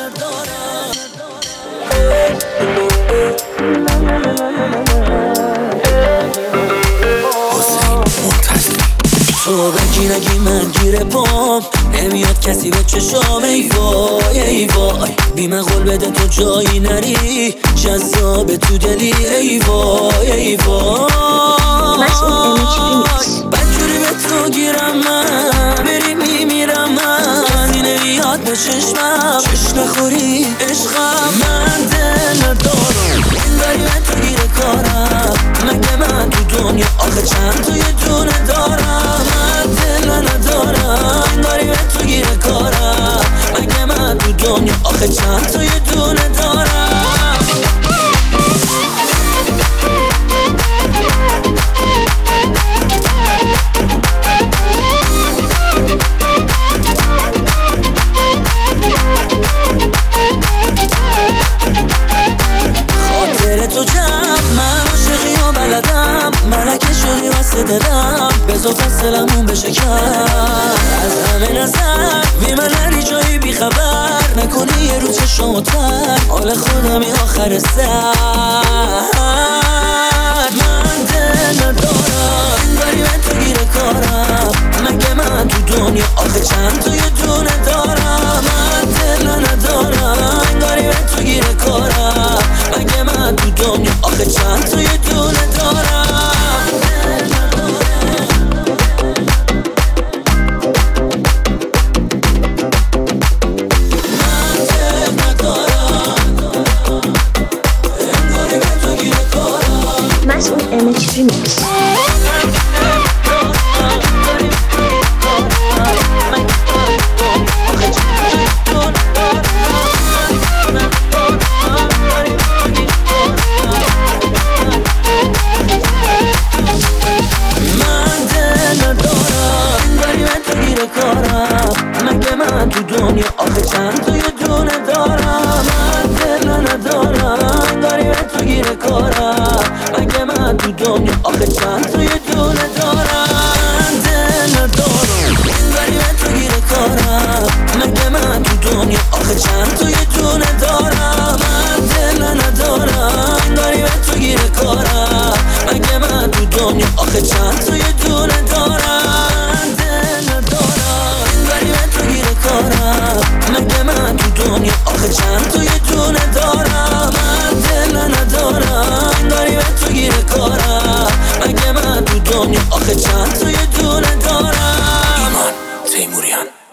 تو بگی نگی من گیره پام نمیاد کسی به چشام. ای وای ای وای بی من قول بده تو جایی نری جذاب تو دلی. ای وای ای وای بدجوری به تو گیرم من بری میمیرم من کسی نمیاد به چشمم چشم نخوری عشقم. من دل ندارم این داری من تو گیره کارم مگه من تو دنیا آخه چند توی دونه دارم. من دل ندارم این داری من تو گیره کارم مگه من تو دنیا آخه چند توی دونه دارم. تو جمع من عاشقی و بلدم ملکه شدی واسه دلم بذار فصلمون بشه کم. از همه نظر بی من نری جایی بی خبر نکنی یه رو چشم تر حال خودمی آخر سر. من دل ندارم این داری من تو گیره کارم مگه من تو دنیا آخه چند توی دونه دارم. من دل ندارم این داری من تو گیره کارم مگه من تو دنیا آخه چند توی دونه دارم. من دل ندارم انگاری به تو گیره کارم. مسعود امج ریمیکس. مگه من تو دنیا آخه چند توی دونه دارم. من دل ندارم داری من تو گیره کارم مگه من تو دنیا آخه چند توی دونه دارم. من دل ندارم داری من تو گیره کارم مگه من تو دنیا آخه چند توی دونه دارم. من دل ندارم داری من تو گیره کارم مگه من تو دنیا آخه چند توی دونه دارم. دل ندارم داری من تو گیره کارم مگه من تو دنیا آخه چند توی دونه دارم. من دل ندارم داری من تو گیره کارم مگه من تو دنیا آخه چند توی دونه دارم. ایمان تیموریان.